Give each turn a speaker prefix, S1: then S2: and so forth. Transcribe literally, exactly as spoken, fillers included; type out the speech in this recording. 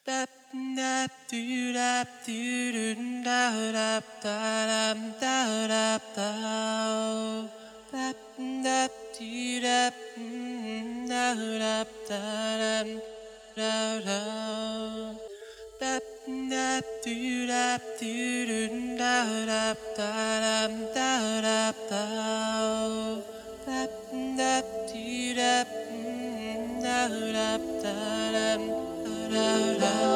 S1: Dap dap doo dap doo doo da dap da dam da dap da dap dap doo dap da dap da dam da da dap dap doo dap doo doo da dap da dam da dap da dap dap doo dap da dap da dam da da